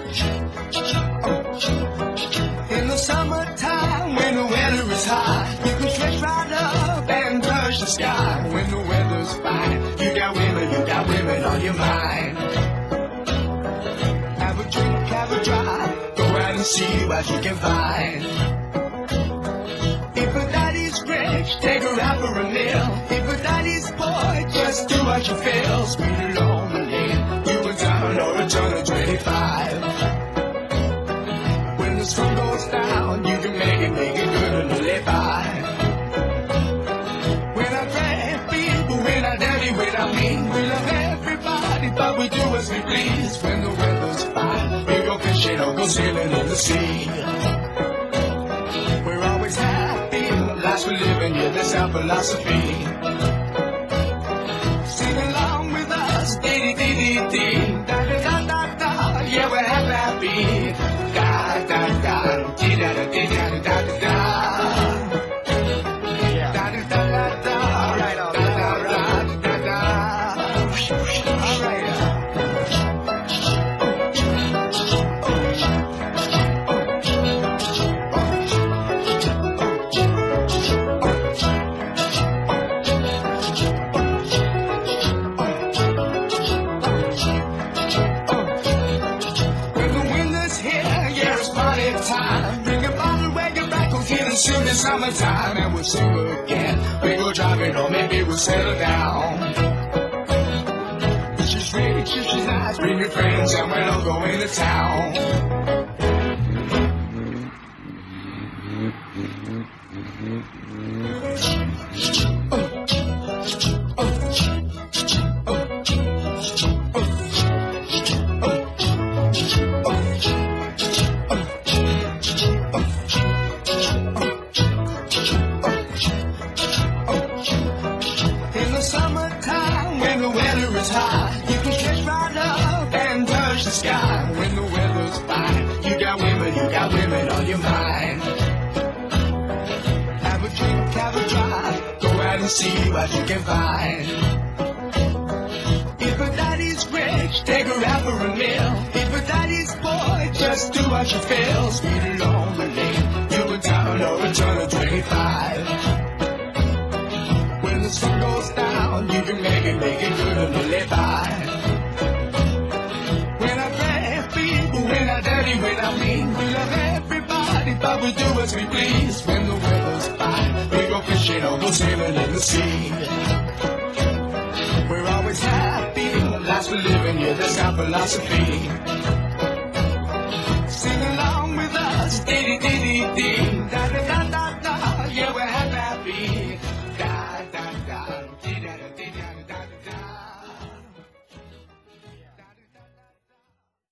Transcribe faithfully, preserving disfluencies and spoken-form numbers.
In the summertime, when the weather is hot, you can stretch right up and touch the sky. When the weather's fine, you got women, you got women on your mind. Have a drink, have a drive, go out and see what you can find. If a daddy's rich, take her out for a meal. If a daddy's poor, just do what you feel. Sweet and lonely, you a diamond or a ton of twenty-five. When the sun goes down, you can make it, make it good and live by. When I pray people, when I daddy, when I mean, we love everybody, but we do as we please. When the weather's fine, we go fishing or go sailing in the sea. We're always happy, lives we're living, yeah, that's our philosophy. Sing along with us, dee-dee-dee-dee-dee, da-da-da-da-da, yeah, we're happy, da-da-da, dee-da-da-dee-da-da-da-da, da-da-da-da-da, da-da-da-da-da-da, all right. Soon as summertime and we'll sing again. We go driving or maybe we'll settle down. If she's rich, if she's nice, bring your friends and we'll all go into town. Sky. When the weather's fine, you got women, you got women on your mind. Have a drink, have a drive, go out and see what you can find. If a daddy's rich, take her out for a meal. If a daddy's poor, just do what you feel. Sweet and lonely, you a diamond or a ton of twenty-five. When the sun goes down, you can make it, make it good and live by. When I mean, we love everybody, but we do as we please. When the weather's fine, we go fishing or go sailing in the sea. We're always happy, lives we're living, yeah, that's our philosophy.